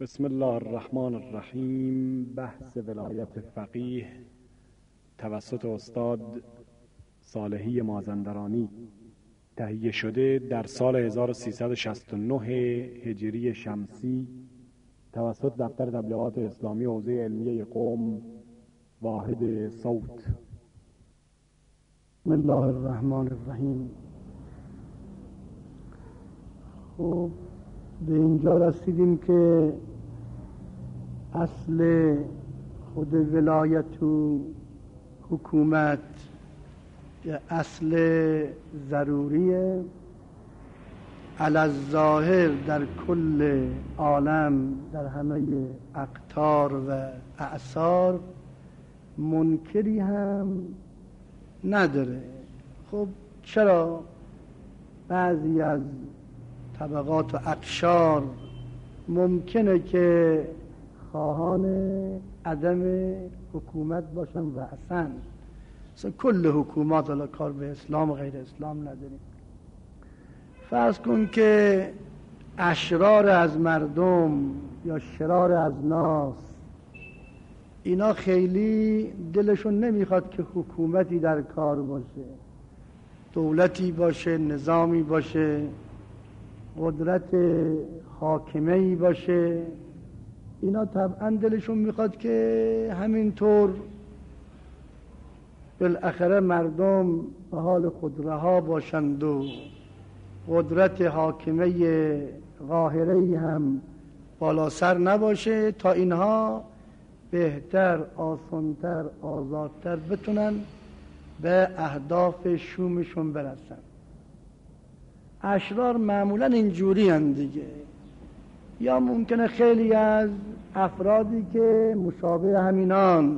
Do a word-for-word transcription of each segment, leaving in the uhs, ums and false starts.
بسم الله الرحمن الرحیم. بحث ولایت فقیه توسط استاد صالحی مازندرانی تهیه شده در سال هزار و سیصد و شصت و نه هجری شمسی توسط دفتر تبلیغات اسلامی حوزه علمیه قم واحد صوت. بسم الله الرحمن الرحیم. خب به اینجا رسیدیم که اصل خود ولایت و حکومت که اصل ضروریه علی الظاهر در کل عالم در همه اقطار و اعصار منکری هم نداره. خب چرا بعضی از طبقات و اقشار ممکنه که خواهان عدم حکومت باشن و اصلا اصلا کل حکومات، حالا کار به اسلام و غیر اسلام نداریم، فرض کن که اشرار از مردم یا شرار از ناس اینا خیلی دلشون نمیخواد که حکومتی در کار باشه، دولتی باشه، نظامی باشه، قدرت حاکمه‌ای باشه. اینا طبعا دلشون میخواد که همینطور بالاخره مردم به حال خود رها باشند و قدرت حاکمه قاهره‌ای هم بالا سر نباشه تا اینها بهتر، آسانتر، آزادتر بتونن به اهداف شومشون برسن. اشرار معمولا اینجوری هستند دیگه. یا ممکنه خیلی از افرادی که مشابه همینان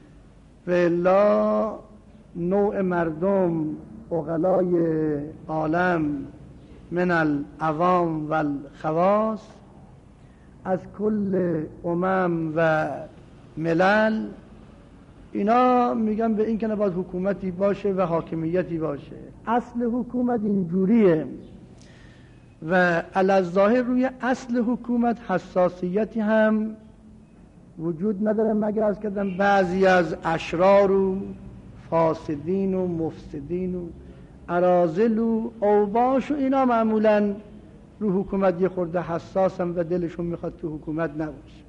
ولا نوع مردم عقلای عالم من العوام و الخواص از کل امم و ملل، اینا میگن به این که نباید حکومتی باشه و حاکمیتی باشه. اصل حکومت اینجوریه و علی الظاهر روی اصل حکومت حساسیتی هم وجود نداره، مگر از کردن بعضی از اشرار و فاسدین و مفسدین و اراذل و اوباش و اینا معمولا رو حکومت یه خورده حساسن و دلشون میخواد تو حکومت نباشه.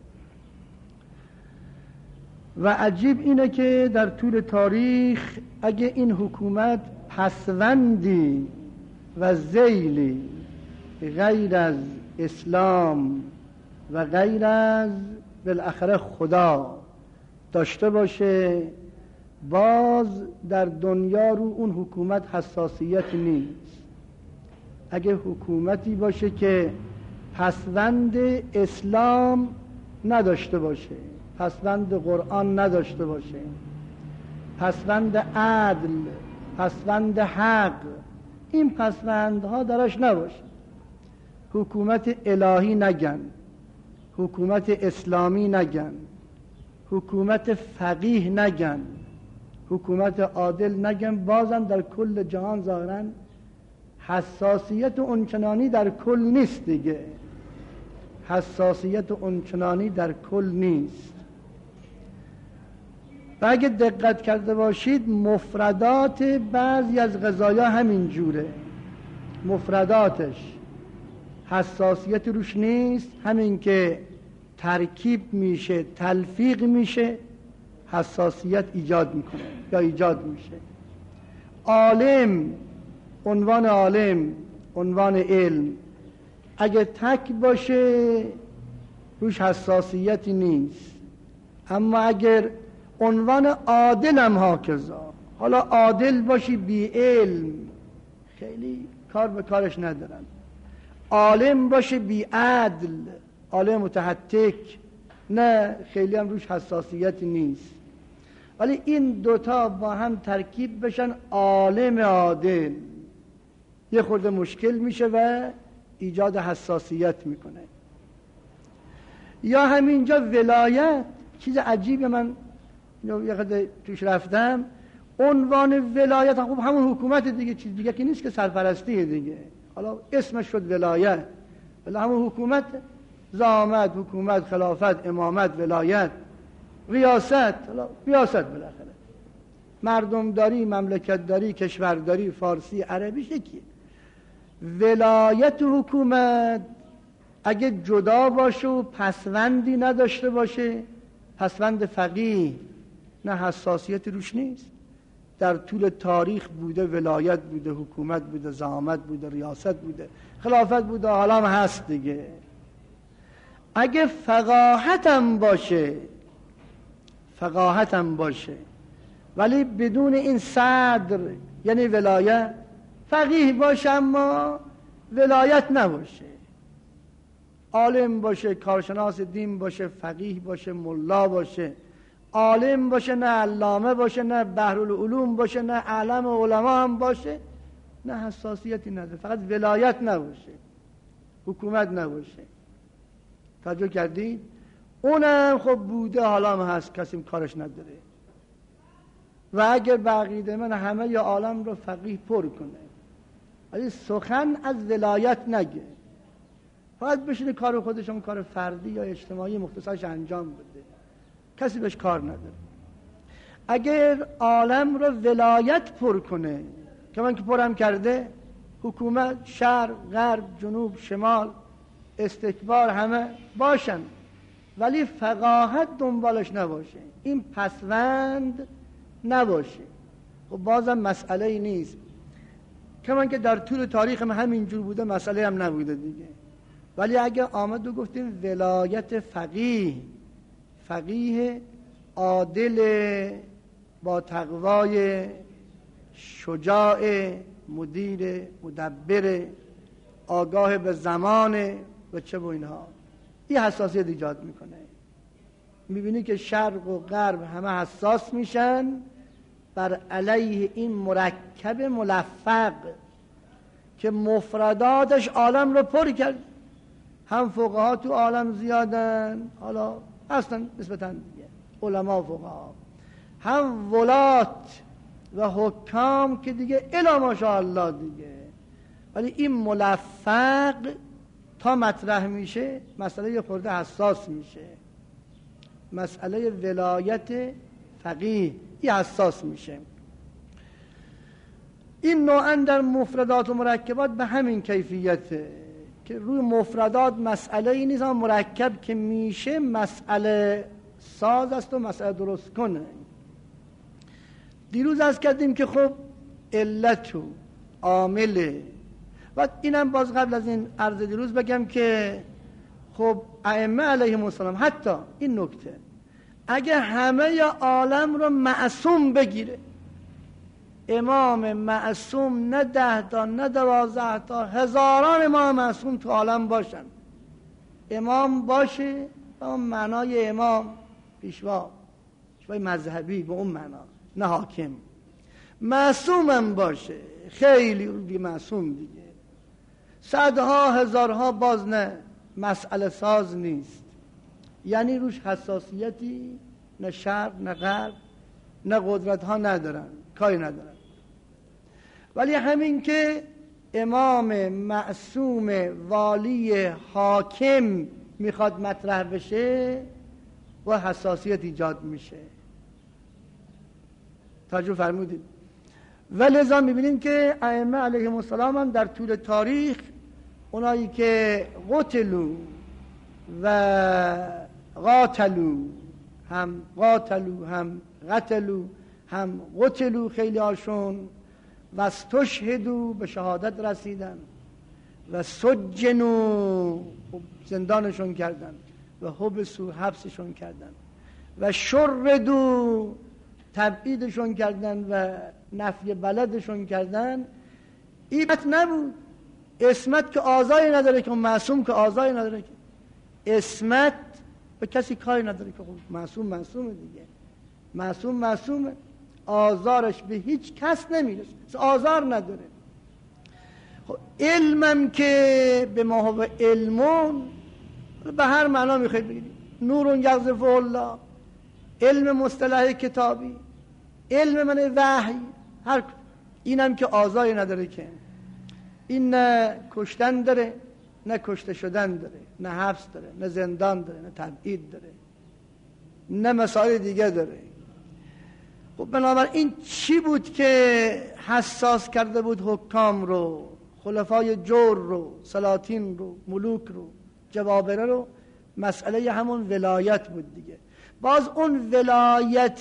و عجیب اینه که در طول تاریخ اگه این حکومت پسوندی و ذیلی غیر از اسلام و غیر از بالاخره خدا داشته باشه، باز در دنیا رو اون حکومت حساسیت نیست. اگه حکومتی باشه که پسوند اسلام نداشته باشه، پسوند قرآن نداشته باشه، پسوند عدل، پسوند حق، این پسوندها دراش نباشه، حکومت الهی نگن، حکومت اسلامی نگن، حکومت فقیه نگن، حکومت عادل نگن، بازم در کل جهان ظاهرا حساسیت اونچنانی در کل نیست دیگه. حساسیت اونچنانی در کل نیست. و اگه دقت کرده باشید مفردات بعضی از غذایا همین جوره، مفرداتش حساسیت روش نیست، همین که ترکیب میشه، تلفیق میشه، حساسیت ایجاد میکنه یا ایجاد میشه. عالم، عنوان عالم، عنوان علم اگه تک باشه روش حساسیتی نیست، اما اگر عنوان عادل هم هاکذا، حالا عادل باشی بی علم خیلی کار به کارش ندارن، عالم باشه بی عدل، عالم متحتک، نه خیلی هم روش حساسیتی نیست. ولی این دوتا با هم ترکیب بشن عالم عادل، یه خورده مشکل میشه و ایجاد حساسیت میکنه. یا همینجا ولایت، چیز عجیبه، من یه خورده توش رفتم، عنوان ولایت خب همون حکومت دیگه، چیز دیگه که نیست که سرپرستی دیگه، حالا اسمش شد ولایت، ولی همون حکومت. زعامت، حکومت، خلافت، امامت، ولایت، ریاست، ریاست بالاخره مردمداری، مملکتداری، کشورداری، فارسی، عربی شکیه. ولایت و حکومت اگه جدا باشه و پسوندی نداشته باشه، پسوند فقیه، نه حساسیت روش نیست. در طول تاریخ بوده ولایت بوده، حکومت بوده، زعامت بوده، ریاست بوده، خلافت بوده، حالا هم هست دیگه. اگه فقاهتم باشه فقاهتم باشه ولی بدون این صدر یعنی ولایت، فقیه باشه اما ولایت نباشه، عالم باشه، کارشناس دین باشه، فقیه باشه، ملا باشه، عالم باشه نه علامه باشه، نه بحرالعلوم باشه، نه علم علما هم باشه، نه حساسیتی نداره، فقط ولایت نباشه، حکومت نباشه. توجه کردید؟ اونم خب بوده، حالا هم هست، کسی کارش نداره. و اگر بقیده من همه ی عالم رو فقیه پر کنه ولی سخن از ولایت نگه، فقط بشینه کار خودشون، کار فردی یا اجتماعی مختصرش انجام بده، کسی بهش کار نداره. اگر عالم رو ولایت پر کنه که من که پرم کرده، حکومت، شرق، غرب، جنوب، شمال، استکبار همه باشن ولی فقاهت دنبالش نباشه، این پسوند نباشه، خب بازم مسئله ای نیست. کمان که در طول تاریخ هم همینجور بوده، مسئله هم نبوده دیگه. ولی اگه آمد و گفتیم ولایت فقیه، فقیه عادل با تقوای، شجاع، مدیر، مدبر، آگاه به زمان و چه و اینها، این حساسیت ایجاد میکنه. میبینی که شرق و غرب همه حساس میشن بر علیه این مرکب ملفق که مفرداتش عالم رو پر کرد. هم فقها تو عالم زیادن، حالا اصلا نسبتاً دیگه علما و فقها، هم ولات و حکام که دیگه الا ماشاءالله دیگه. ولی این ملفق تا مطرح میشه مسئله یه خورده حساس میشه، مسئله ولایت فقیه این حساس میشه. این نوعاً در مفردات و مرکبات به همین کیفیته که روی مفردات مسئله ای نیست، اما مرکب که میشه مسئله ساز است و مسئله درست کنه. دیروز از کردیم که خب علت و عامله، و اینم باز قبل از این عرض دیروز بگم که خب ائمه علیهم السلام، حتی این نکته اگه همه عالم رو معصوم بگیره، امام معصوم نه ده تا نه دوازده تا، هزاران امام معصوم تو عالم باشن، امام باشه به اون معنای امام، پیشوا، پیشوای مذهبی به اون معنا، نه حاکم، معصوم هم باشه، خیلی بی معصوم دیگه، صدها هزارها باز نه، مسئله ساز نیست، یعنی روش حساسیتی نه شرق نه غرب نه قدرت ها ندارن، کاری ندارن. ولی همین که امام معصوم والی حاکم میخواد مطرح بشه و حساسیت ایجاد میشه. توجه فرمودید؟ ولذا میبینیم که ائمه علیهم السلام هم در طول تاریخ اونایی که قتلوا و قاتلوا، هم قاتلوا هم قتلوا هم قتلوا، خیلی هاشون و استشهدوا، به شهادت رسیدن، و سجنوا، زندانشون کردن، و حبسوا، حبسشون کردن، و شردوا، تبعیدشون کردن و نفی بلدشون کردن. این بط نبود. اسمت که آزاری نداره که، معصوم که آزاری نداره که، اسمت به کسی کاری نداره که، خب معصوم معصومه دیگه، معصوم معصومه، آزارش به هیچ کس نمیرسه، آزار نداره. خب علمم که به ما هو علمون، به هر معنا میخواید بگید، نورون یقذفه الله، علم مصطلح کتابی، علم من وحی، هر اینم که آزاری نداره که، این نه کشتن داره نه کشته شدن داره، نه حبس داره، نه زندان داره، نه تبعید داره، نه مسائل دیگه داره. خب بنابراین چی بود که حساس کرده بود حکام رو، خلفای جور رو، سلاطین رو، ملوک رو، جبابره رو؟ مسئله همون ولایت بود دیگه. باز اون ولایت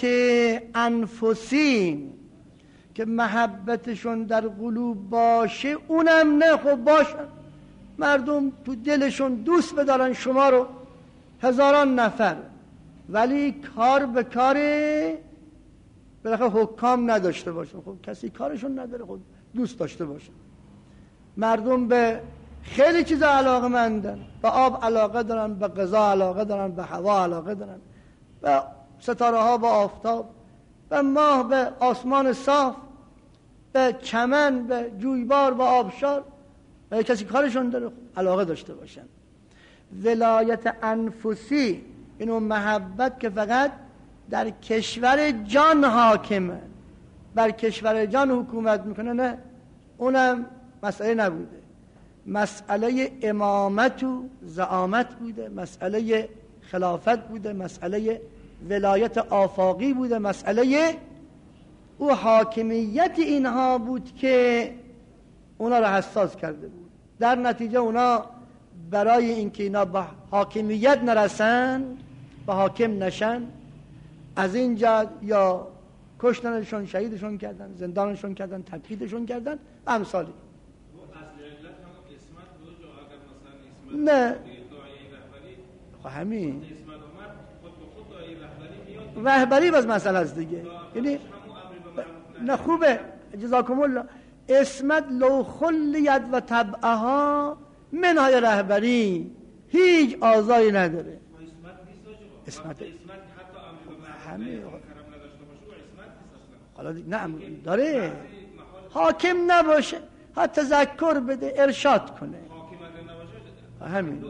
انفسی که محبتشون در قلوب باشه، اونم نه. خب باشن مردم تو دلشون دوست بدارن شما رو، هزاران نفر، ولی کار به کار بالاخره حکام نداشته باشن. خب کسی کارشون نداره، خب دوست داشته باشن. مردم به خیلی چیزا علاقه مندن، به آب علاقه دارن، به غذا علاقه دارن، به هوا علاقه دارن، به ستاره ها، به آفتاب، به ماه، به آسمان صاف، به چمن، به جویبار، به آبشار. به کسی کارشون داره، علاقه داشته باشن. ولایت انفسی، اینو محبت که فقط در کشور جان حاکمه، بر کشور جان حکومت میکنه، نه، اونم مسئله نبوده. مسئله امامت و زعامت بوده، مسئله خلافت بوده، مسئله ولایت آفاقی بوده، مسئله او حاکمیت اینها بود که اونا رو حساس کرده بود. در نتیجه اونا برای اینکه اینا به حاکمیت نرسن، به حاکم نشن، از این جهت یا کشتنشون، شهیدشون کردن، زندانشون کردن، تبعیدشون کردن و امثالی. نه خب همین رهبری باز مسئله است دیگه. یعنی نه خوبه، جزاکم الله. اسمت لو خلیت و طبعها منهای رهبری هیچ آزایی نداره. اسمت همین حالا نه داره، حاکم نباشه، حتی تذکر بده، ارشاد کنه، همین.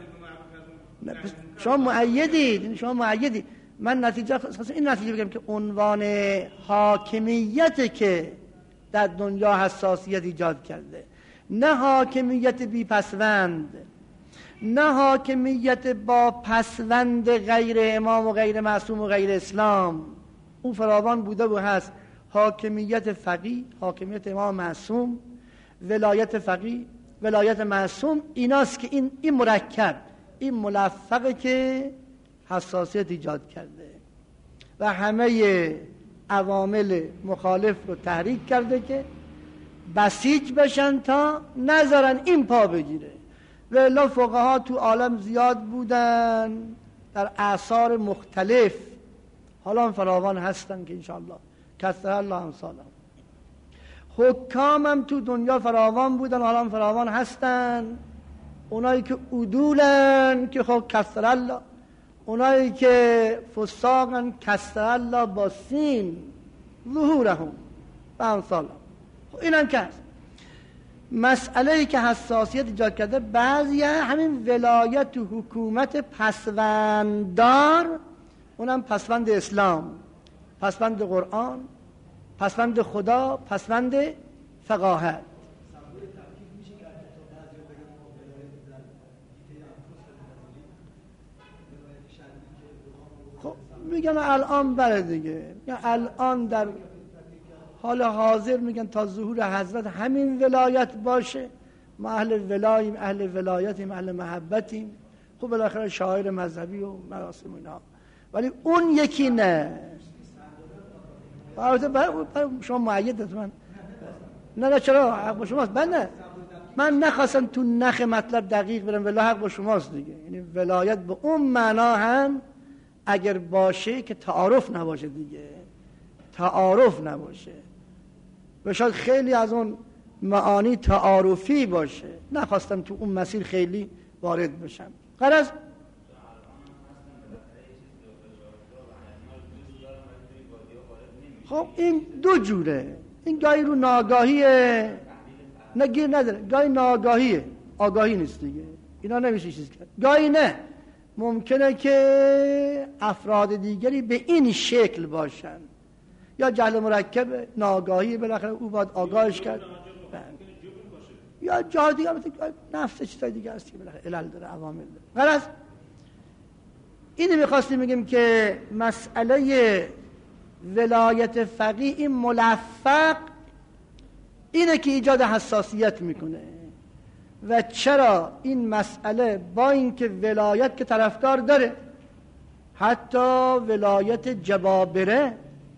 شما مؤیدید، شما مؤیدید. من نتیجه این نتیجه بگم که عنوان حاکمیت که در دنیا حساسیت ایجاد کرده، نه حاکمیت بی پسوند، نه حاکمیت با پسوند غیر امام و غیر معصوم و غیر اسلام. اون فراوان بوده و هست. حاکمیت فقیه، حاکمیت امام معصوم، ولایت فقیه، ولایت معصوم، ایناست که این این مرکب، این ملفقه که حساسیت ایجاد کرده و همه عوامل مخالف رو تحریک کرده که بسیج بشن تا نذارن این پا بگیره. و الا فقها تو عالم زیاد بودن در اعصار مختلف، حالا فراوان هستن که انشاءالله کثر الله امثالهم. حکام هم تو دنیا فراوان بودن، حالا فراوان هستن. اونایی که عدولن که خب کثر الله، اونایی که فساقن کثر الله با سین ظهورهم و امثالهم. خب اینم که هست. مسئله‌ای که حساسیت ایجاد کرده بعضی همین ولایت و حکومت پسونددار، اونم پسوند اسلام، پسوند قرآن، پسوند خدا، پسوند فقاهت. خب میگن الان بله دیگه، الان در حال حاضر میگن تا ظهور حضرت همین ولایت باشه. ما اهل ولاییم، اهل ولایتیم، اهل محبتیم. خب بالاخره شاعر مذهبی و مراسم اینا، ولی اون یکی نه. البته برای شما معیدت من نه نه چرا حق با شماست. من من نخواستم تو نخ مطلب دقیق برم، ولی حق با شماست دیگه. یعنی ولایت به اون معنا هم اگر باشه که تعارف نباشه دیگه، تعارف نباشه و شاید خیلی از اون معانی تعارفی باشه. نخواستم تو اون مسیر خیلی وارد بشم. غرض خب این دو جوره. این گاهی رو ناگاهیه، نگیر نداره، گاهی ناگاهیه، آگاهی نیست دیگه. اینا نمیشه چیز کرد. گاهی نه، ممکنه که افراد دیگری به این شکل باشن، یا جهل مرکب، ناگاهی، بالاخره او باید آگاهش کرد. یا جا دیگه نفس چیزای دیگه هست که بالاخره علل داره، عوامل داره. غرض اینو می‌خواستیم بگیم که مسئله ولایت فقیه این ملفق اینه که ایجاد حساسیت میکنه. و چرا این مسئله با اینکه ولایت که طرفدار داره، حتی ولایت جبابره،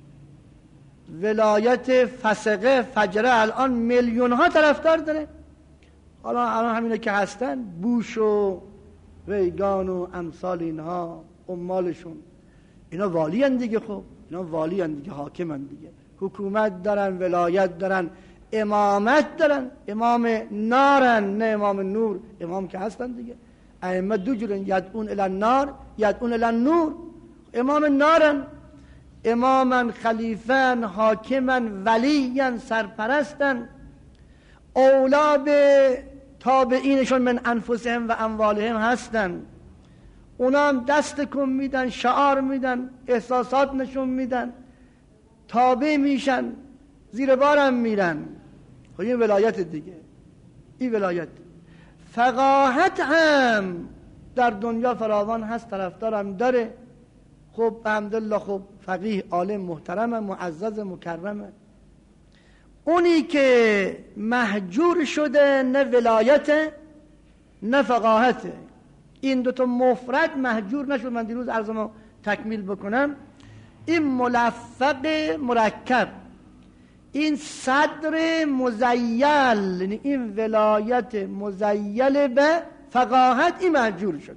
ولایت فسقه فجره الان میلیون ها طرفدار داره. حالا الان همینه که هستن، بوش و ریگان و امثال اینها عمالشون، اینا والی هن دیگه. خب اینا والی هن دیگه، حاکم هن دیگه، حکومت دارن، ولایت دارن، امامت دارن. امام نارن نه امام نور. امام که هستن دیگه، ائمه دو جورن، یدعون الی النار یدعون الی النور. امام نارن، امامن، خلیفن، حاکمن، ولیین، سرپرستن، اولا به تابعینشون من انفسهم و اموالهم هستن. اونا هم دست کن میدن، شعار میدن، احساسات نشون میدن، تابع میشن، زیر بارم میرن. خب این ولایت دیگه، این ولایت. فقاهت هم در دنیا فراوان هست، طرفدارم داره. خب الحمدلله، خب فقیه عالم محترم معزز مکرمه. اونی که محجور شده نه ولایت نه فقاهته، این دوتا مفرد محجور نشد. من دیروز عرضمو تکمیل بکنم. این ملفق مرکب، این صدر مزیل، یعنی این ولایت مزیل به فقاهت، این محجور شده.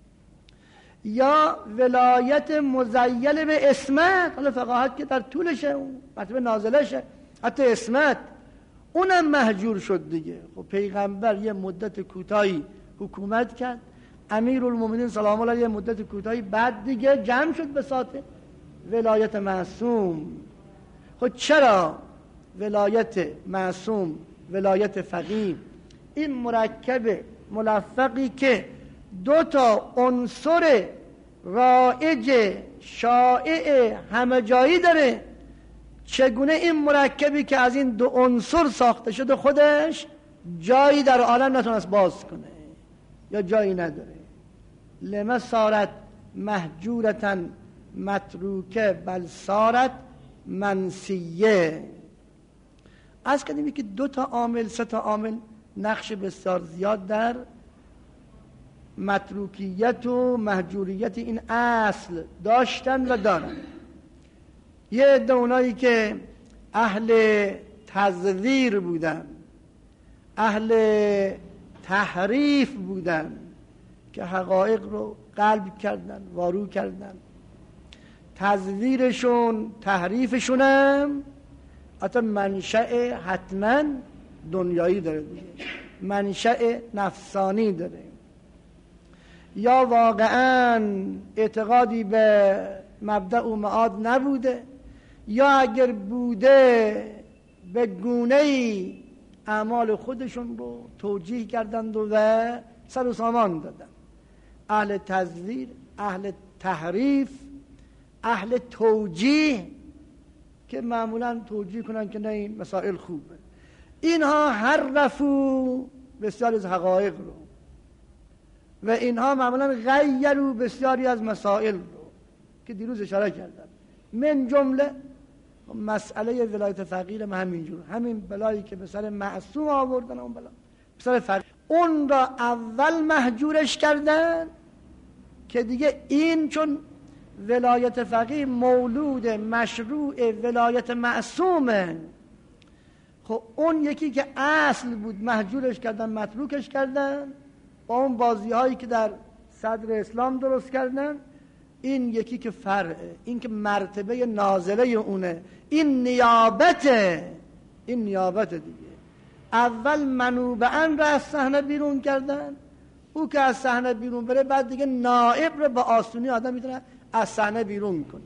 یا ولایت مزیل به اسمت، حالا فقاهت که در طولشه، مرتبه نازلشه، حتی اسمت اونم محجور شد دیگه. خب پیغمبر یه مدت کوتاهی حکومت کرد، امیرالمومنین سلام الله علیه یه مدت کوتاهی بعد دیگه جمع شد به ساعت ولایت معصوم. خب چرا ولایت معصوم، ولایت فقیه، این مرکب ملفقی که دو تا عنصر رائج شائع همه جایی داره، چگونه این مرکبی که از این دو عنصر ساخته شده خودش جایی در عالم نتونست باز کنه یا جایی نداره؟ لما صارت محجورتن متروکه بل صارت منسیه. از کردیم که دو تا عامل، سه تا عامل نقش بسیار زیاد در متروکیت و محجوریت این اصل داشتن و دارن. یه عده اونایی که اهل تزویر بودن، اهل تحریف بودن، که حقایق رو قلب کردن، وارو کردن، تزویرشون، تحریفشون هم حتی منشأ حتما دنیایی داره دیگه، منشأ نفسانی داره. یا واقعا اعتقادی به مبدأ و معاد نبوده، یا اگر بوده به گونه‌ای اعمال خودشون رو توجیه کردند و سر و سامان دادن. اهل تزویر، اهل تحریف، اهل توجیه، که معمولا توجیه کنن که نه این مسائل خوبه. اینها حرفو بسیاری از حقایق رو و اینها معمولا غیرو بسیاری از مسائل رو که دیروز اشاره کردم. من جمله مسئله ولایت فقیه هم همینجور، همین بلایی که به سر معصوم آوردن، اون بلا به سر فقیه، اون را اول محجورش کردن که دیگه این چون ولایت فقیه مولود مشروع ولایت معصومه، خب اون یکی که اصل بود محجورش کردن، متروکش کردن با اون بازی هایی که در صدر اسلام درست کردن. این یکی که فرعه، این که مرتبه نازله اونه، این نیابته، این نیابت دیگه. اول منوبعن را از صحنه بیرون کردن، او که از صحنه بیرون بره بعد دیگه نائب رو با آسونی آدم میتونه از صحنه بیرون کنه.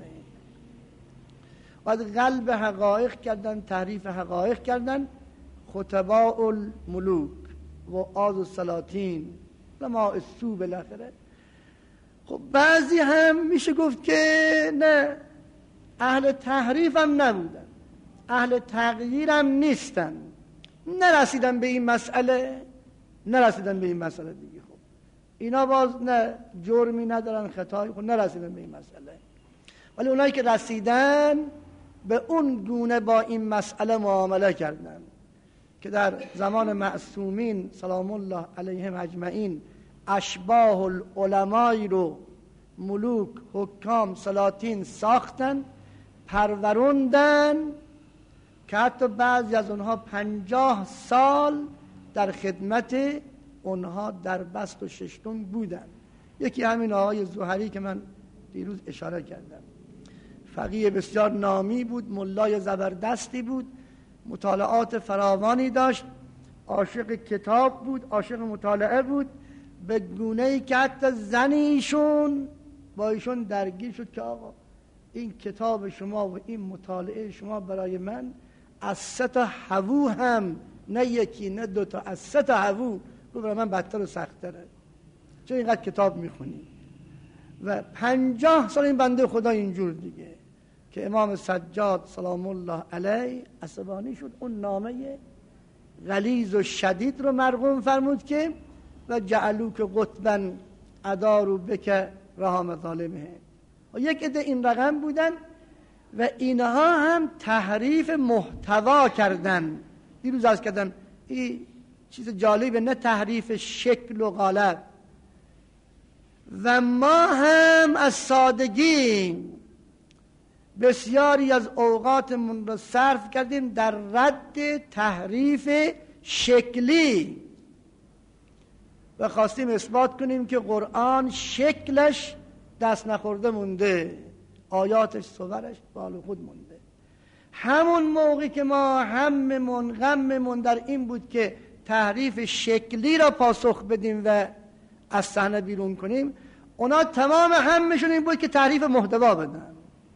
بعد قلب حقایق کردن، تحریف حقایق کردن. خطباء الملوک و آز السلاطین لما السو بالاخره. خب بعضی هم میشه گفت که نه، اهل تحریف هم نبودن، اهل تغییر هم نیستن، نرسیدن به این مسئله نرسیدن به این مسئله دیگه. خب اینا باز نه جرمی ندارن، خطایی، خب نرسیدن به این مسئله. ولی اونایی که رسیدن به اون گونه با این مسئله معامله کردن که در زمان معصومین سلام الله علیهم اجمعین اشباه العلمای رو ملوک، حکام، سلاطین ساختن، پروروندن که حتی بعضی از اونها پنجاه سال در خدمت اونها در بست و ششتون بودن. یکی همین آقای زهری که من دیروز اشاره کردم، فقیه بسیار نامی بود، ملای زبردستی بود، مطالعات فراوانی داشت، عاشق کتاب بود، عاشق مطالعه بود، به گونه‌ای که حتی زنیشون با ایشون درگیر شد که آقا این کتاب شما و این مطالعه شما برای من از سه تا هوو هم، نه یکی نه دوتا، از سه تا هوو رو برای من بدتر و سخت‌تره، چون اینقدر کتاب میخونی. و پنجاه سال این بنده خدا اینجور دیگه که امام سجاد سلام الله علیه عصبانی شد، اون نامه غلیظ و شدید رو مرقوم فرمود که و جعلوک قطبا ادارو بک رحم ظالمه. و یک عده این رقم بودن و اینها هم تحریف محتوا کردن. دیروز عرض کردم این چیز جالبه، نه تحریف شکل و قالب. و ما هم از سادگی بسیاری از اوقاتمون رو صرف کردیم در رد تحریف شکلی و خواستیم اثبات کنیم که قرآن شکلش دست نخورده مونده، آیاتش صورش بال خود مونده. همون موقعی که ما هممون غممون در این بود که تحریف شکلی را پاسخ بدیم و از صحنه بیرون کنیم، اونا تمام همشون این بود که تحریف محتوا بدن.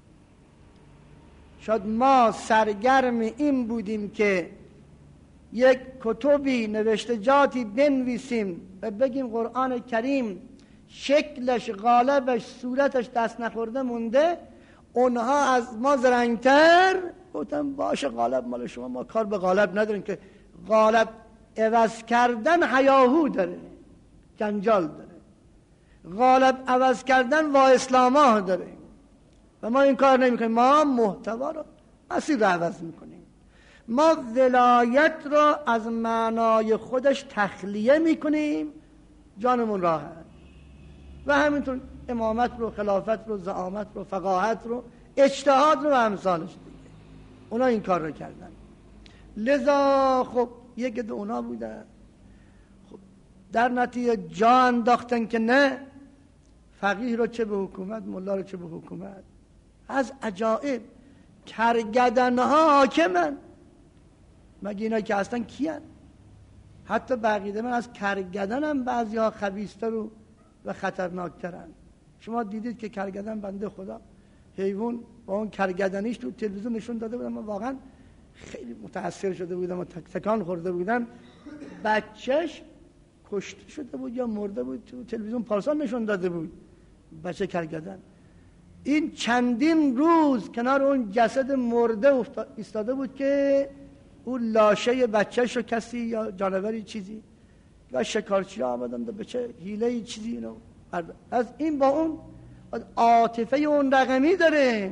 شاید ما سرگرم این بودیم که یک کتبی نوشتجاتی بنویسیم و بگیم قرآن کریم شکلش، غالبش، صورتش دست نخورده مونده. اونها از ما زرنگتر گفتن باشه غالب مال شما، ما کار به غالب نداریم، که غالب عوض کردن هیاهو داره، جنجال داره، غالب عوض کردن وا اسلاماه داره و ما این کار نمی کنیم. ما محتوا رو مسیر رو عوض میکنیم. ما ولایت را از معنای خودش تخلیه میکنیم، جانمون راحت. و همینطور امامت رو، خلافت رو، زعامت رو، فقاهت رو، اجتهاد رو و امثالش دیگه. اونا این کار رو کردن. لذا خب یک عده اونا بودن، خب در نتیجه جا انداختن که نه، فقیه رو چه به حکومت، ملا رو چه به حکومت. از عجائب کرگدنها حاکمن. مگه اینا که هستن کیان؟ حتی بقیده من از کرگدن هم بعضی ها خبیثتر و و خطرناکترن. شما دیدید که کرگدن بنده خدا حیوان با اون کرگدنیش تو تلویزیون نشون داده بودم، من واقعا خیلی متاثر شده بودم و تکان خورده بودم. بچهش کشته شده بود یا مرده بود، تو تلویزیون پارسال نشون داده بود بچه کرگدن. این چندین روز کنار اون جسد مرده ایستاده بود که اون لاشه بچهش رو کسی یا جانوری چیزی یا شکارچی ها آمدن به چه حیله چیزی اینو از این با اون عاطفه اون رقمی داره.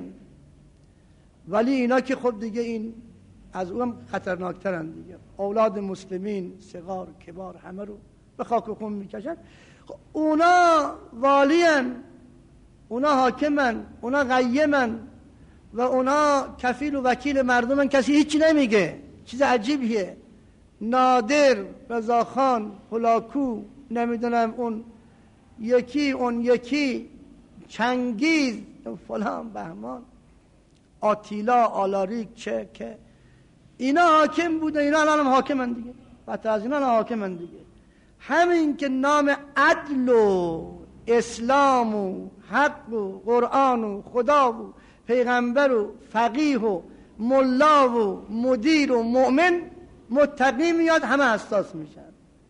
ولی اینا که خب دیگه این از اون خطرناکترن دیگه. اولاد مسلمین صغار کبار همه رو به خاک و خون میکشن. خب اونا والین، اونا حاکمن، اونا قیمن و اونا کفیل و وکیل مردمن، کسی هیچی نمیگه. چیز عجیبیه. نادر، رضاخان، هلاکو، نمیدونم اون یکی اون یکی چنگیز فلان بهمان آتیلا آلاریک چه که اینا حاکم بوده، اینا الان هم حاکمن دیگه. بعد از اینا حاکمن دیگه. همین که نام عدل و اسلام و حق و قرآن و خدا و پیغمبر و فقیه و ملا و مدیر و مؤمن متقی میاد، همه حساس میشن.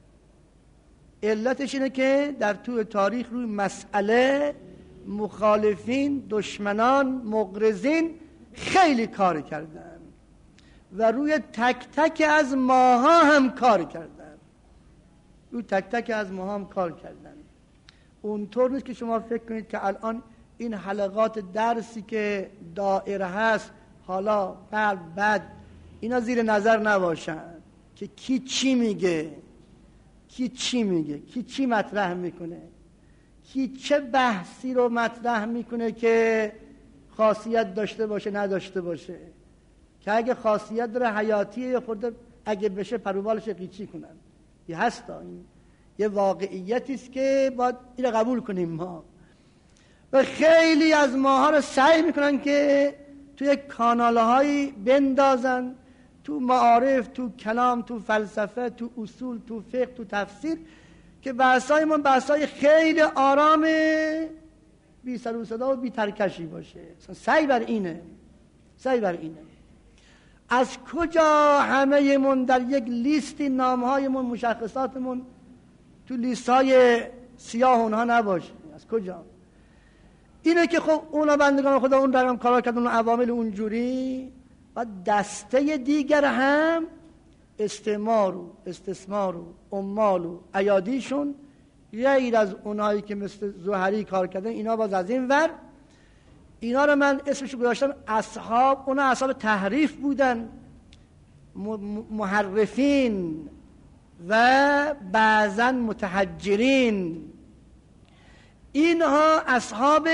علتش اینه که در طول تاریخ روی مسئله مخالفین، دشمنان، مغرضین خیلی کار کردن و روی تک تک از ماها هم کار کردن، روی تک تک از ماها هم کار کردن. اونطور نیست که شما فکر کنید که الان این حلقات درسی که دائره هست حالا بعد بعد اینا زیر نظر نباشن که کی چی میگه، کی چی میگه، کی چی مطرح میکنه، کی چه بحثی رو مطرح میکنه که خاصیت داشته باشه نداشته باشه، که اگه خاصیت داره حیاتیه یا خورده اگه بشه پروبالش قیچی کنن. یه هستا، این یه واقعیتی است که باید این رو قبول کنیم ما. و خیلی از ماها رو سعی میکنن که توی کانالهایی بندازن، تو معارف، تو کلام، تو فلسفه، تو اصول، تو فقه، تو تفسیر، که بحثای ما بحثای خیلی آرام، بی سر و صدا و بی ترکشی باشه. سعی بر اینه، سعی بر اینه. از کجا همه من در یک لیستی نامهایمون، مشخصاتمون تو لیست های سیاه اونها نباشه؟ از کجا؟ اینه که خب اونا بندگان خدا اون درم کارا کردن، اون عوامل اونجوری، و دسته دیگر هم استعمار و استثمار و عمال و ایادیشون غیر از اونایی که مثل زهری کار کردن، اینا باز از این ور، اینا رو من اسمشو گذاشتم اصحاب، اونا اصحاب تحریف بودن، محرفین و بعضا متحجرین. اینها اصحاب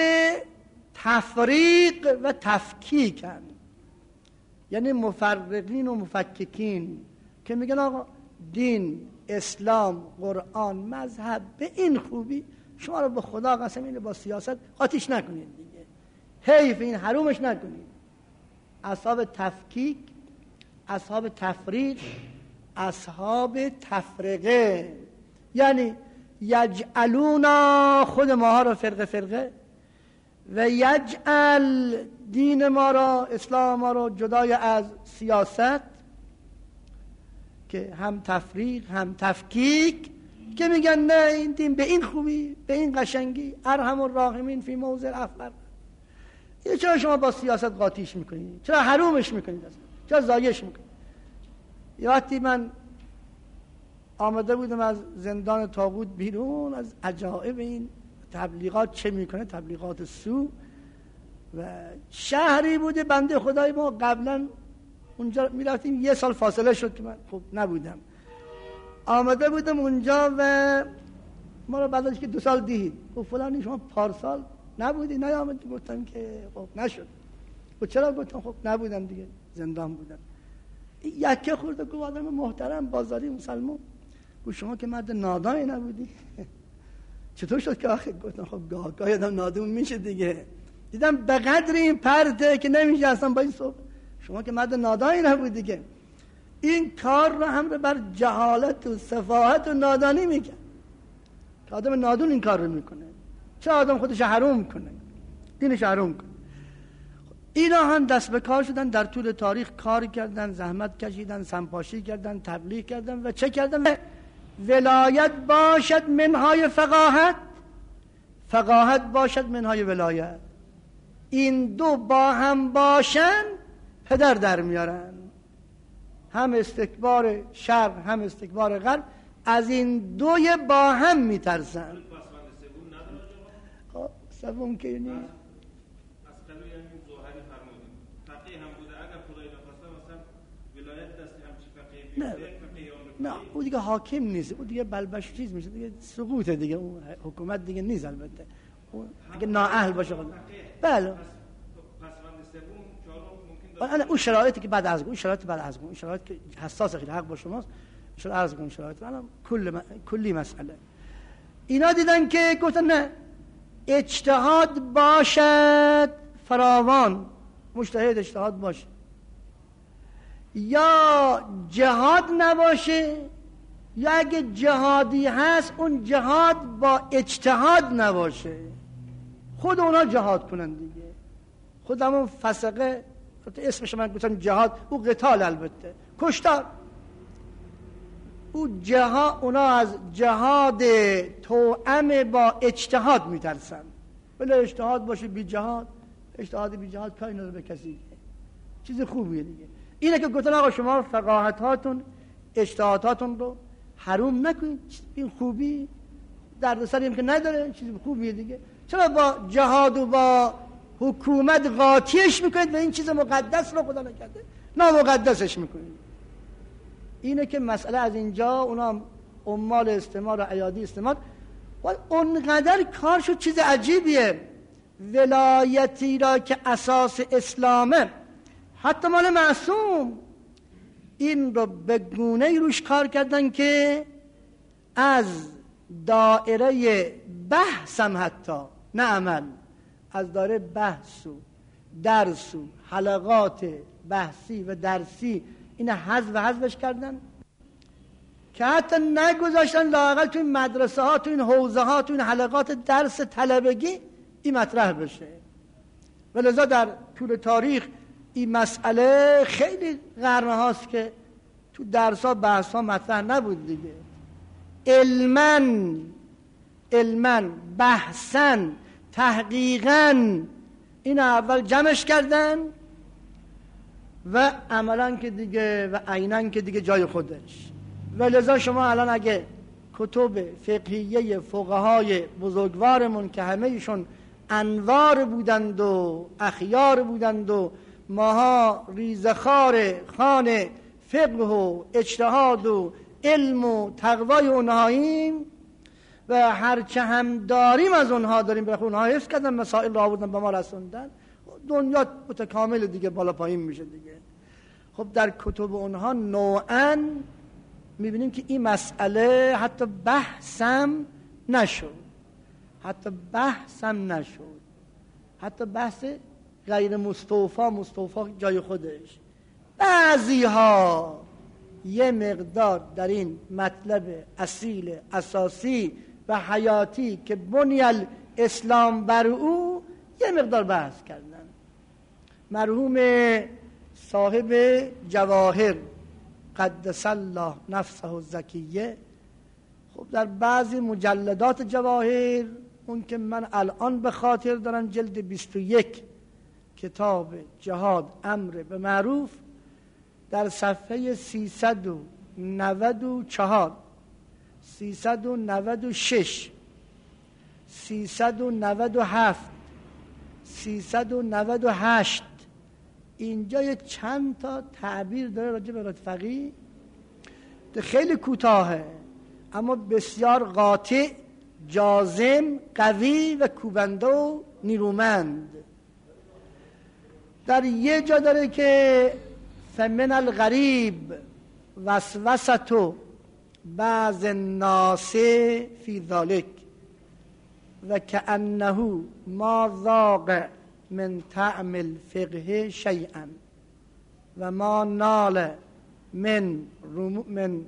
تفریق و تفکیکن، یعنی مفرقین و مفککین که میگن آقا دین، اسلام، قرآن، مذهب به این خوبی شما رو به خدا قسم اینه با سیاست آتیش نکنید دیگه، حیف این حرومش نکنید. اصحاب تفکیک، اصحاب تفریق، اصحاب تفرقه، یعنی یجعلونا، خود ماها رو فرقه فرقه، و یجعل دین ما را، اسلام ما را جدای از سیاست، که هم تفریق هم تفکیک، که میگن نه این دین به این خوبی، به این قشنگی، ارحم الراحمین فی موضع افقر. چرا شما با سیاست قاطیش میکنید؟ چرا حرومش میکنید؟ چرا زایش میکنید؟ یه وقتی من آمده بودم از زندان طاغوت بیرون، از عجائب این تبلیغات چه میکنه، تبلیغات سو، و شهری بوده بنده خدای ما قبلا اونجا میرفتیم، یه سال فاصله شد که من خب نبودم، آمده بودم اونجا و ما رو بعد از که دو سال دید خب فلانی شما پارسال نبودی؟ نیامدی؟ گفتم که خب نشد. و چرا؟ گفتم خب نبودم دیگه، زندان بودم. یکه خورده گفت آدم محترم بازاری مسلمان، گفت شما که مرد نادانی نبودی؟ چطور شد که آخه؟ گفتم خب گاه گاه آدم نادون میشه دیگه. دیدم به قدر این پرده که نمیشه اصلا با این صحبت. شما که مرد نادانی نبودی که این کار رو هم بر جهالت و سفاهت و نادانی میگن، که آدم نادون این کار رو میکنه. چه آدم خودش حروم کنه، دینش حروم کنه. اینا هم دست به کار شدن، در طول تاریخ کار کردن، زحمت کشیدن، سنپاشی کردن، تبلیغ کردن و چه کردن؟ ولایت باشد منهای فقاهت، فقاهت باشد منهای ولایت. این دو با هم باشن پدر در میارن، هم استکبار شرق هم استکبار غرب از این دوی با هم میترسن. خب سوم که نیست نه نه او دیگه حاکم نیست، او دیگه بلبش چیز میشه دیگه، سقوطه دیگه، اون حکومت دیگه نیست البته، اگه نااهل باشه خود. بله انا اون شرایطی که بعد از اون شرایط بعد از اون شرایط که حساس خیلی حق با شماست، شاید عرض کنم شرایط الان کل م... کلی مسئله. اینا دیدن که گفتن نه، اجتهاد باشد فراوان، مجتهد اجتهاد باشه، یا جهاد نباشه، یا اگه جهادی هست اون جهاد با اجتهاد نباشه، خود اونا جهاد کنن دیگه. خود همون فسقه اسمش من گفتم جهاد، او قتال البته کشتار، او جهاد، اونا از جهاد توأم با اجتهاد میترسن. ولی اجتهاد باشه بی جهاد، اجتهاد بی جهاد کاری نداره به کسی، چیز خوبیه دیگه. اینه که گفتن آقا شما فقاهتاتون اجتهاداتون رو حروم نکنید، این خوبی دردسری هم که نداره، چیز خوبیه دیگه، چرا با جهاد و با حکومت قاطیش میکنید و این چیز مقدس رو خدا نکرده نامقدسش میکنید؟ اینه که مسئله از اینجا اونا عمال استعمار و ایادی استعمار و اونقدر کارشو چیز عجیبیه. ولایتی را که اساس اسلامه، حتی مال معصوم، این رو به گونه‌ای روش کار کردن که از دائره بحثم، حتی نه عمل، از دائره بحث و درس و حلقات بحثی و درسی این حذف و حذفش کردن که حتی نگذاشتن لااقل تو این مدرسه ها، تو این حوزه ها، تو این حلقات درس طلبگی این مطرح بشه. ولذا در طول تاریخ این مسئله خیلی قرن هاست که تو درس ها بحث ها مطرح نبود دیگه. علماً علماً بحثاً تحقیقاً این اول جمعش کردن و عملاً که دیگه و عیناً که دیگه جای خودش. ولذا شما الان اگه کتب فقهیه فقهای بزرگوارمون که همه ایشون انوار بودند و اخیار بودند و ماها ریزخار خان فقه و اجتهاد و علم و تقوای اونهاییم و هرچه هم داریم از اونها داریم، به اونها حفظ کردن، مسائل را آوردن به ما رسوندن، دنیا متکامل دیگه، بالا پایین میشه دیگه. خب در کتب اونها نوعاً میبینیم که این مسئله حتی بحثم نشد، حتی بحثم نشد، حتی بحث غیر مستوفا مستوفا جای خودش. بعضی ها یه مقدار در این مطلب اصیل اساسی و حیاتی که بنی الاسلام بر او یه مقدار بحث کردن. مرحوم صاحب جواهر قدس الله نفسه الزکیه، خب در بعضی مجلدات جواهر، اون که من الان به خاطر دارم، جلد بیست و یک کتاب جهاد امر به معروف، در صفحه سیصد و نود و چهار، سیصد و نود و شش، سیصد و نود و هفت، سیصد و نود و هشت، اینجا یه چند تا تعبیر داره راجع به ولایت فقیه، خیلی کوتاهه اما بسیار قاطع، جازم، قوی و کوبنده و نیرومند. در یه جا داره که فمن الغریب وسوسة بعض الناس فی ذلک و کأنه ما ذاق من طعم الفقه شیئا و ما نال من من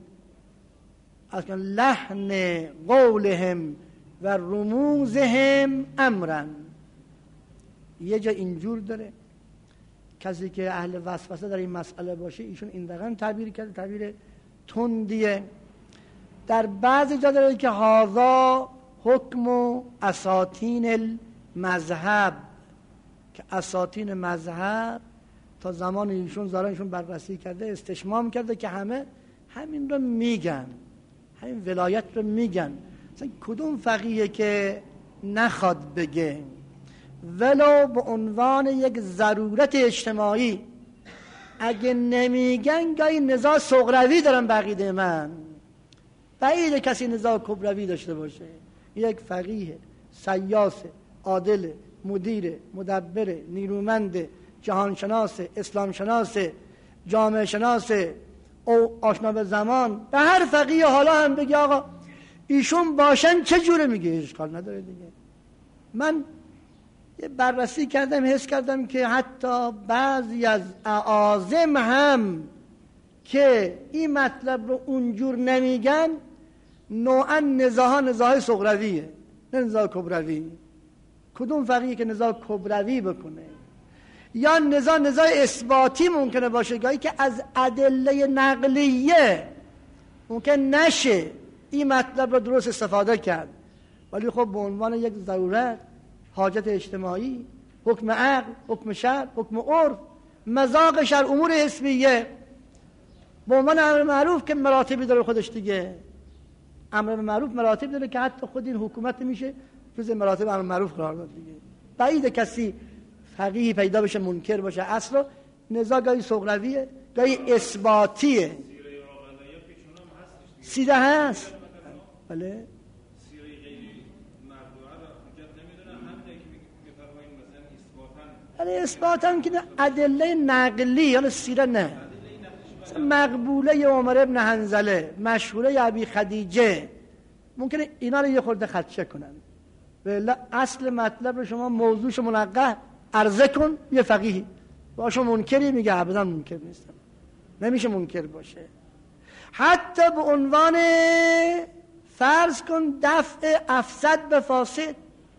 لحن قولهم و رموزهم امرا. یه جا اینجور داره، کسی که اهل وسوسه در این مسئله باشه ایشون این دقیقا تعبیر کرده، تعبیر تندیه. در بعضی جا داره که هذا حکم و اساطین المذهب، که اساطین مذهب تا زمان ایشون زارانشون بررسی کرده، استشمام کرده که همه همین رو میگن، همین ولایت رو میگن. مثلا کدوم فقیه که نخواد بگه ولو به عنوان یک ضرورت اجتماعی اگه نمیگن، گاهی نزاع صغروی دارن بقیده من، بعید کسی نزاع کبروی داشته باشه. یک فقیه سیاس عادل، مدیر، مدبر، نیرومند، جهانشناس، اسلام شناس، جامعه شناس او آشنا به زمان، به هر فقیه حالا هم بگی آقا ایشون باشن چه جوره، میگه اشکال نداره دیگه. من یه بررسی کردم، حس کردم که حتی بعضی از اعاظم هم که این مطلب رو اونجور نمیگن، نوعا نزاها نزاهای صغرویه نه نزاع کبروی. کدوم فقیه که نزاع کبروی بکنه یا نزاع نزاع اثباتی ممکنه باشه، گاهی که از ادله نقلیه ممکن نشه این مطلب رو درست استفاده کرد، ولی خب به عنوان یک ضرورت، حاجت اجتماعی، حکم عقل، حکم شرع، حکم عرف، مذاقش در امور حزبیه به عنوان امر معروف که مراتبی داره خودش دیگه. امر معروف مراتب داره که حتی خود این حکومت میشه جز مراتب امر معروف قرار داد دیگه. بعید کسی فقیهی پیدا بشه منکر باشه اصلا. نزاع گاهی سغرویه گاهی اثباتیه. سیده هست بله. ولی اثبات هم که ادله نقلی یا سیره نه. مقبوله عمر ابن حنظله، مشهوره ابی خدیجه، ممکنه اینا رو یه خورده خدشه کنن. ولی اصل مطلب رو شما موضوعش منقح عرضه کن یه فقیهی باشو منکری میگه ابدا منکر نیستم. نمیشه منکر باشه. حتی به عنوان فرض کن دفع افسد به فاسد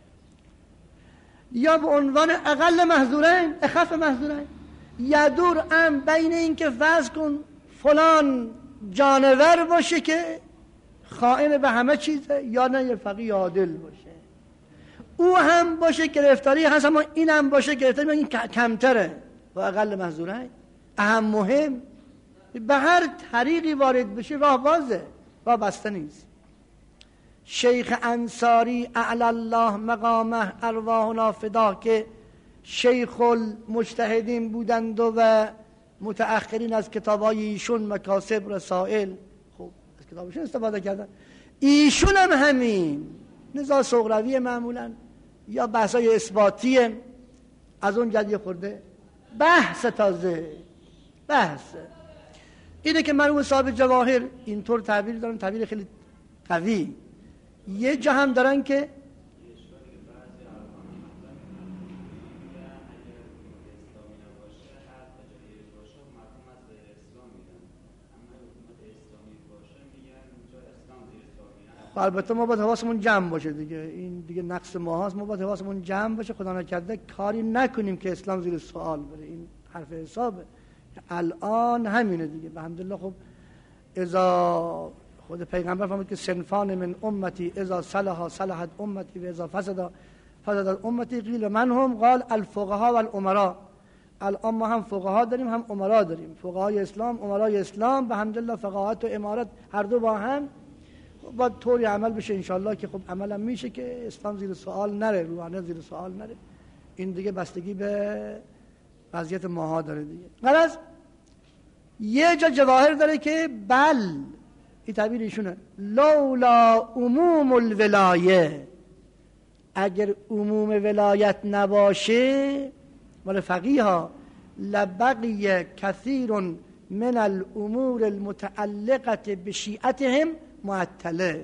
یا به عنوان اقل محظورین اخف محظورین یدور ام بین این که فرض کن فلان جانور باشه که خائن به همه چیزه یا نه یه فقیه عادل باشه. او هم باشه گرفتاری هست اما این هم باشه گرفتاری این کمتره و اقل محظورین. اهم مهم به هر طریقی وارد بشه راه بازه، راه بسته نیست. شیخ انصاری اعلی الله مقامه ارواحنا فدا که شیخ المجتهدین بودند و متأخرین از کتابای ایشون مکاسب رسائل خب از کتابشون استفاده کردن. ایشون هم همین نزاع سغروی معمولا یا بحثای اثباتیه. از اون جد یه خورده بحث تازه بحث اینه که مرحوم صاحب جواهر اینطور تعبیر دارن، تعبیر خیلی قوی. یه جا هم دارن که البته ما باید حواسمون جمع باشه دیگه. این دیگه نقص ما هست. ما باید حواسمون جمع باشه خدا نکرده کاری نکنیم که اسلام زیر سوال بره. این حرف حسابه. الان همینه دیگه. الحمدلله خب اذا خود پیغمبر فرمود که صنفان من امتی اذا صلح صلحت امتی و اذا فسد فسدت امتی. قیل من هم؟ قال الفقهاء والامراء. الان ما هم فقها داریم هم امرا داریم. فقهای اسلام امرای اسلام به الحمدلله فقاهت و امارت هر دو با هم باید طوری عمل بشه انشالله که خب عمل هم میشه که اسلام زیر سوال نره، روحانیت زیر سوال نره. این دیگه بستگی به وضعیت ماها داره دیگه. غرض یه جا جواهر داره که بل این تعبیر ایشونه لولا عموم الولایه، اگر عموم ولایت نباشه مال فقیه ها لبقی کثیر من الامور المتعلقه بشیعتهم معطله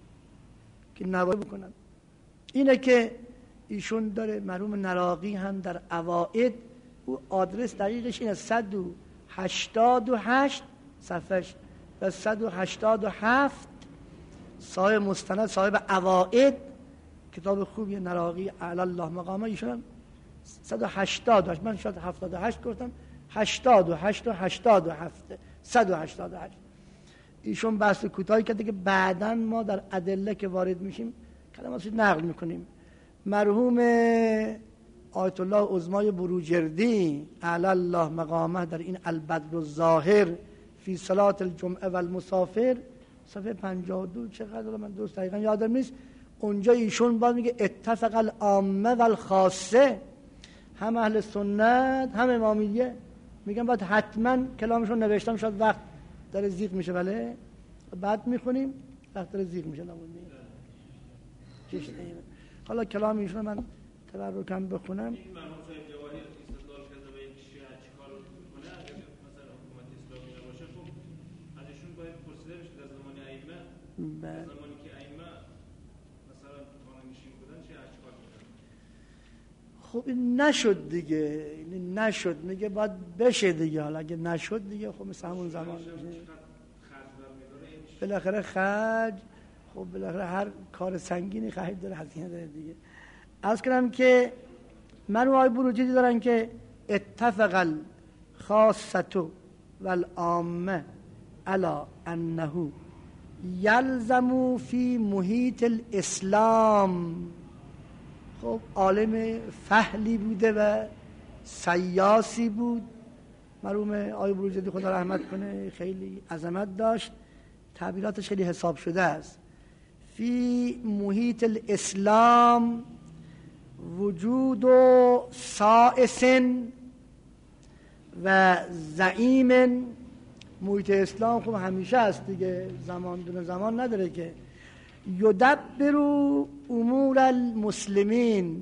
که نوایی بکنن. اینه که ایشون داره مرحوم نراقی هم در اوائد او آدرس دقیقش اینه صد و هشتاد و هشت صفحش و صد و هشتاد و هفت صاحب مستند صاحب اوائد کتاب خوبی نراقی اعلی الله مقامه. ایشون صد و هشتاد و هشت من شاید هفتاد و هشت گفتم هشتاد و هشت و هشتاد و هفت صد و هشتاد و هشت ایشون بحث کوتاهی کرده که بعداً ما در ادله که وارد میشیم کلماتش نقل میکنیم. مرحوم آیت الله عظمای بروجردی اعلی الله مقامه در این البدر الظاهر فی صلاة الجمعه و المسافر صفحه پنجاه و دو چقدر من درست دقیقا یادم نیست، اونجا ایشون باز میگه اتفق العامه و الخاصه، هم اهل سنت هم امامیه میگن باید حتما کلامشون نوشتم شاید وقت داره زیغ میشه بله بعد میخونیم وقت داره زیغ میشه نمونیم. حالا کلام ایشون من تبرکم بخونم. این مرحوم صاحب جواهر استدلال کرده به اینکه شیعه چیکار میکنه اگر مثلا حکومت اسلامی نباشه خب ازشون باید پرسیده بشه در زمان ائمه در زمانی که ائمه مثلا خانه‌نشین بودن شیعه چیکار میکنن. خب این نشد دیگه این نشد میگه باید بشه دیگه. حالا اگه نشد دیگه خب مثل همون زمان بالاخره خرج خب بالاخره هر کار سنگینی خرید داره هزینه داره دیگه. عرض کنم که من و آی بروجردی دارن که اتفق الخاصة والعامه علی انه یلزم فی محیط الاسلام. خب عالم فحلی بوده و سیاسی بود مرحوم آقای بروجردی خدا رحمت کنه خیلی عظمت داشت، تعبیراتش خیلی حساب شده است. فی محیط الاسلام وجود و سائس و زعیم. محیط اسلام خب همیشه هست دیگه، زمان دون زمان نداره که. یدبر امور المسلمین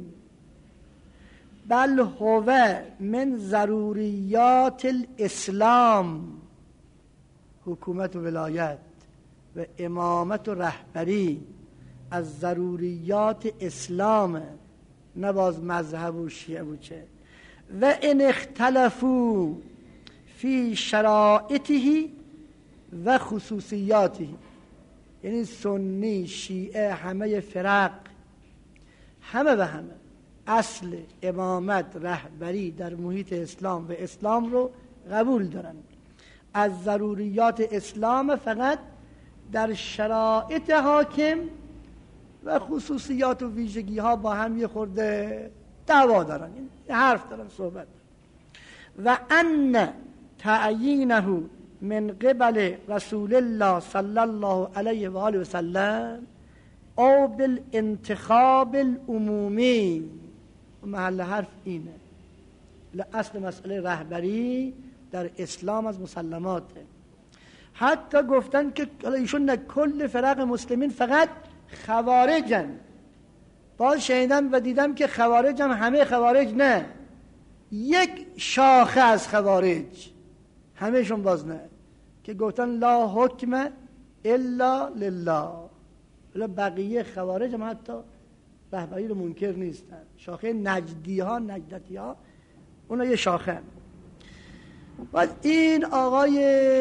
بل هو من ضروریات الاسلام. حکومت و ولایت و امامت و رهبری از ضروریات اسلام، نه باز مذهب و شیعه و چه. و ان اختلفوا فی شرائطه و خصوصیاته، یعنی سنی شیعه همه فرق همه به همه اصل امامت رهبری در محیط اسلام و اسلام رو قبول دارن. از ضروریات اسلام فقط در شرایط حاکم و خصوصیات و ویژگی ها با هم یه خورده دعوا دارن، یه حرف دارن، صحبت. و ان تعیینه من قبل رسول الله صلی الله علیه و آله و سلم او بالانتخاب العمومی. محل حرف اینه، اصل مسئله رهبری در اسلام از مسلماته. حتی گفتن که ایشون نه کل فرق مسلمین فقط خوارجن. باز شنیدم و دیدم که خوارج هم همه خوارج نه، یک شاخه از خوارج، همهشون باز نه، که گفتن لا حکم الا لله. ولی بقیه خوارج هم حتی رهبری رو منکر نیستن. شاخه نجدی ها نجدتی ها اونا یه شاخه. و این آقای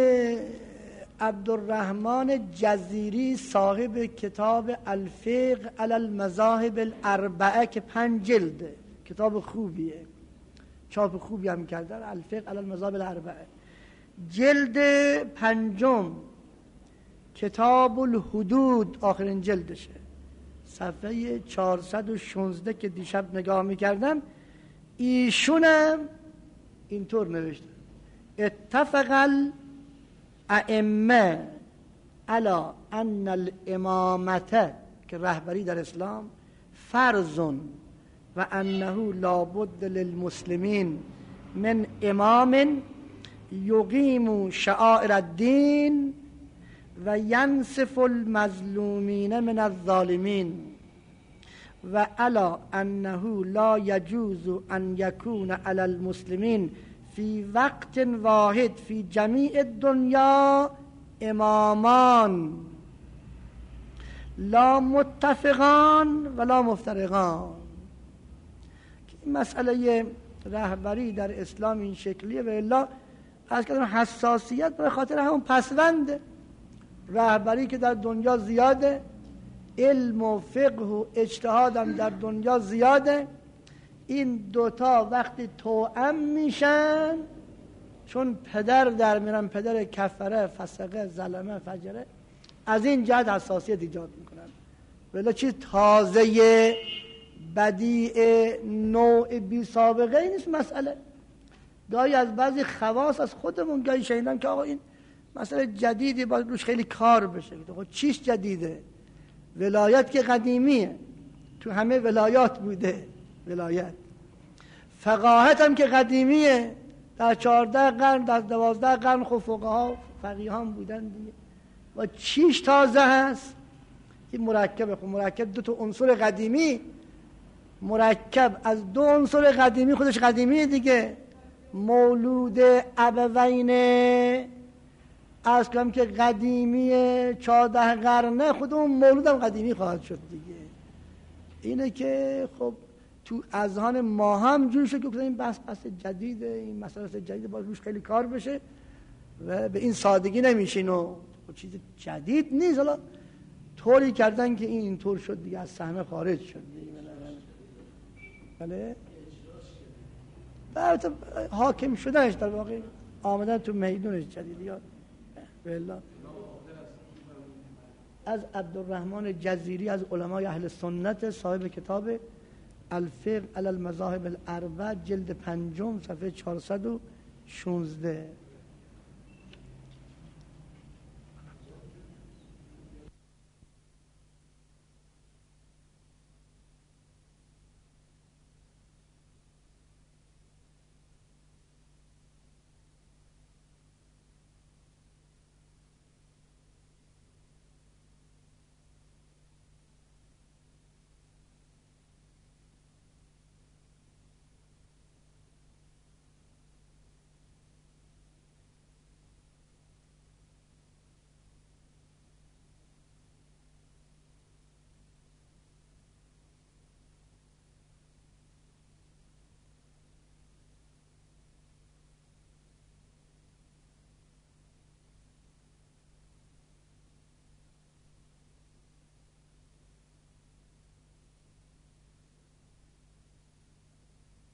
عبدالرحمن جزیری صاحب کتاب الفقه علی المذاهب الاربعه که پنج جلده، کتاب خوبیه، چاپ خوبی هم کردن، الفقه علی المذاهب الاربعه، جلد پنجم، کتاب الحدود آخرین جلدشه، صفحه چهارصد و شانزده که دیشب نگاه میکردم، ایشونم اینطور نوشته: اتفق الائمه علی ان الامامت، که رهبری در اسلام، فرض و انه لابد للمسلمین من امام یقیم شعائر الدین و ینصف المظلومین من الظالمین و علی انه لا یجوز ان یکون علی المسلمین فی وقت واحد فی جمیع الدنیا امامان لا متفقان ولا مفترقان. مسئله رهبری در اسلام این شکلیه. و الا از کلمه حساسیت به خاطر همون پسوند رهبری که در دنیا زیاده، علم و فقه و اجتهاد هم در دنیا زیاده. این دوتا وقتی توأم میشن، چون پدر در میرن، پدر کفره، فسقه، ظلمه، فجره، از این جهت حساسیت ایجاد میکنن. ولی چیز تازه بدیع نوع بی سابقه این نیست مسئله. گاهی از بعضی خواص از خودمون گاهی شنیدم که آقا این مسئله جدیدی باید روش خیلی کار بشه. خب چیش جدیده؟ ولایت که قدیمیه، تو همه ولایات بوده ولایت. فقاهت هم که قدیمیه، در چهارده قرن در دوازده قرن خب فقها فقیهان بودن دیگه. و چیش تازه هست؟ این مرکبه. خب مرکب دو تا عنصر قدیمی، مرکب از دو عنصر قدیمی، خودش قدیمیه دیگه. مولود ابوین از کلام که قدیمیه، چهارده قرنه، خود اون مولود هم قدیمی خواهد شد دیگه. اینه که خب تو اذهان ما هم جور شد که این بحث بحث جدیده، این مسئله جدیده، باید روش خیلی کار بشه و به این سادگی نمیشین و چیز جدید نیست. حالا طوری کردن که این اینطور شد دیگه، از صحنه خارج شد دیگه. بله بله حاکم شدنش در واقع آمدن تو میدونش جدید. یاد بالله از عبدالرحمن جزیری از علمای اهل سنت، صاحب کتاب الفقه علی المذاهب الاربعه، جلد پنجم، صفحه چهارصد و شونزده